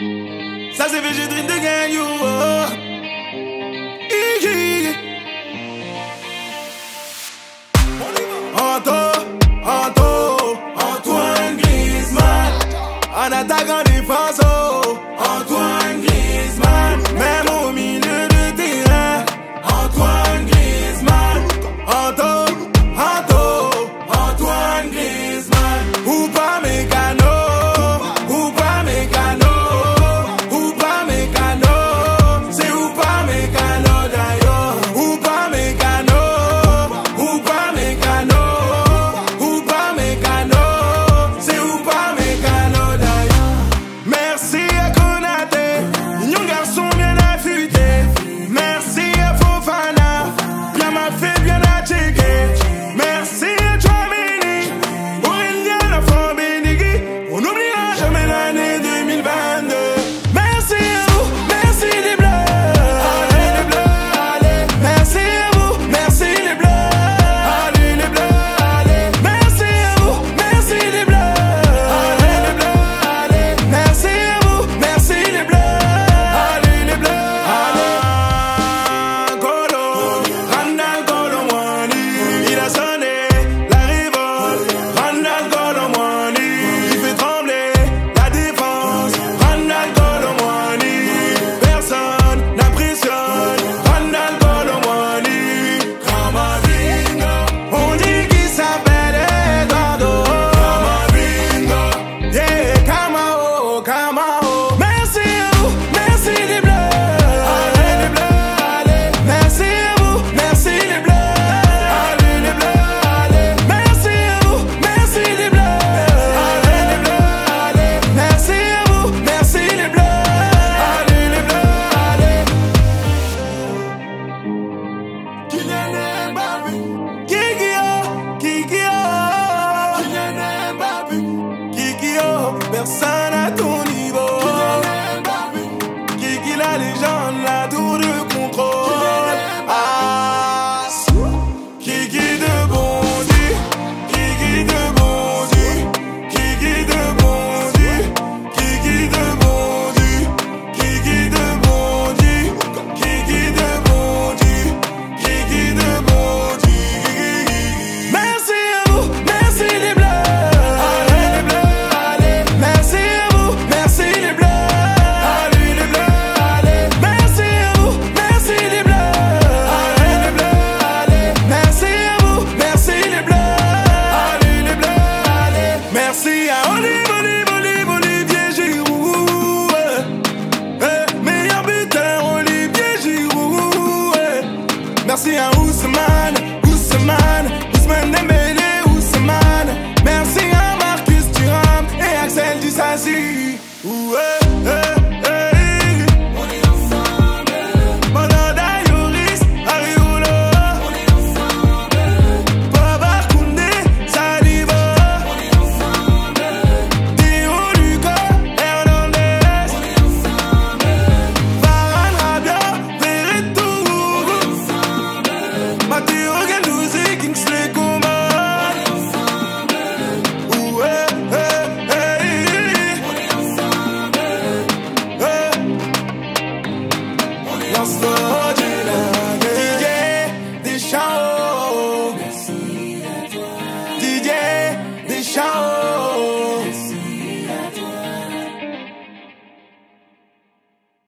Ça c'est fait, je dream de gang, you. Antoine Griezmann, en attaque en défense, Antoine Griezmann, même au milieu de terrain, Antoine Griezmann, Antoine Griezmann, ou pas mécano, c'est ou pas mécano d'ailleurs, ou pas mécano, c'est ou pas mécano d'ailleurs. Merci à Konaté, mignon garçon bien affûté. Merci à Fofana, bien mal fait, bien à checker. Merci à Chouameni, Aurélien l'enfant Bénigui. On n'oubliera jamais l'année 2022. Merci à vous, merci les bleus. Allez les bleus, allez. Merci à vous, merci les bleus. Allez les bleus, allez. Merci à vous, merci les bleus. Allez les bleus, allez. Merci à vous, merci les bleus. Allez les bleus, allez. Golo, Randal Golo Mwani, il a sonné la révolte. Randal Golo Mwani, il fait trembler la défense. Randal Golo Mwani, personne n'impressionne. Randal Golo Mwani, Camavinga, on dit qu'il s'appelle Eduardo. Camavinga, yeah, Camao. Merci à vous, merci les bleus. Allez les bleus, allez. Merci à vous, merci les bleus. Allez les bleus, allez. Merci à vous, merci les bleus. Allez les bleus, allez. Merci à vous, merci les bleus. Allez les bleus, allez. Kylian Mbappé, Kylian Mbappé, personne à ton niveau. Kylian Mbappé, Kiki la légende, la tour de contrôle. Ah, Kiki de Bondy, Kiki de Bondy, Kiki de Bondy, Kiki de Bondy, Kiki de Bondy, Kiki de Bondy, Kiki de Bondy. Merci à vous, merci les bleus. Allez les bleus, allez. Merci à vous, merci les bleus. Allez les bleus, allez. Merci à vous, merci les bleus. Allez les bleus, allez. Merci à vous, merci les bleus. Allez les bleus, allez. Merci à Olivier Giroud, meilleur buteur Olivier Giroud. Merci à Ousmane Dembélé, Ousmane. Merci à Marcus Thuram et Axel Disasi.